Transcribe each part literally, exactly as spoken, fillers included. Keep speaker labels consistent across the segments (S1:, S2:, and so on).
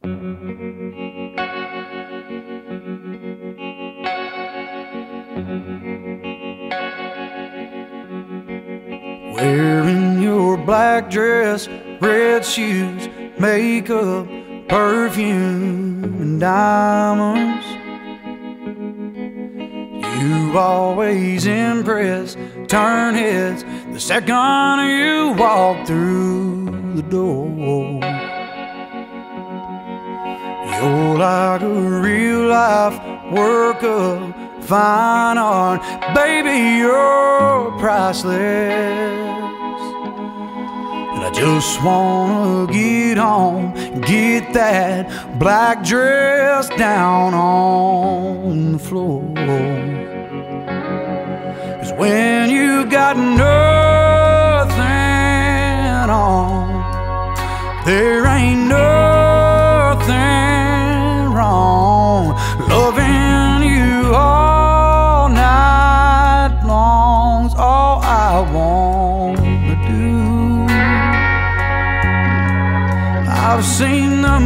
S1: Wearing your black dress, red shoes, makeup, perfume, and diamonds. You always impress, turn heads the second you walk through the door. You're like a real life work of fine art, baby, you're priceless. And I just wanna get home, get that black dress down on the floor. 'Cause when you got nothing on, there ain't nothing wrong. Loving you all night long's all I wanna do. I've seen the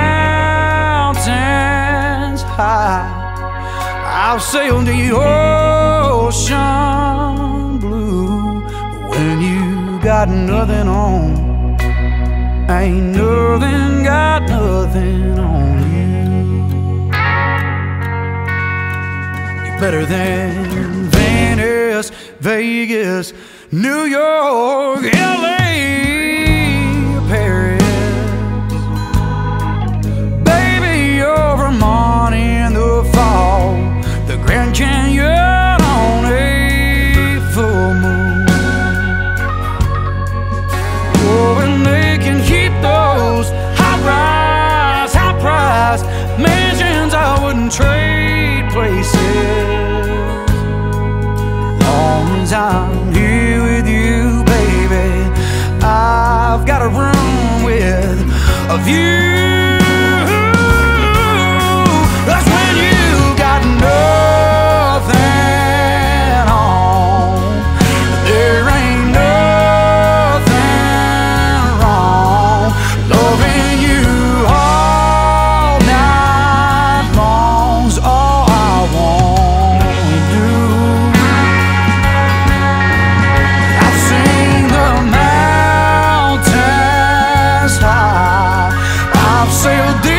S1: mountains high, I've sailed the ocean blue, but when you got nothing on, ain't nothing got nothing on you. You're better than Venice, Vegas, New York, L A, Paris. Vermont in the fall, the Grand Canyon on a full moon. Oh, and they can keep those high-rise, high-priced mansions. I wouldn't trade places. Long as I'm here with you, baby, I've got a room with a view. That's when you got nothing on, there ain't nothing wrong. Loving you all night long's all I wanna do. I've seen the mountains high, I've sailed the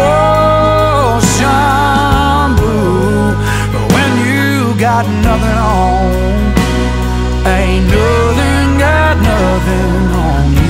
S1: got nothing on, ain't nothing got nothing on you.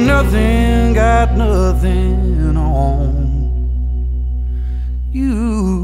S1: Nothing got nothing on you.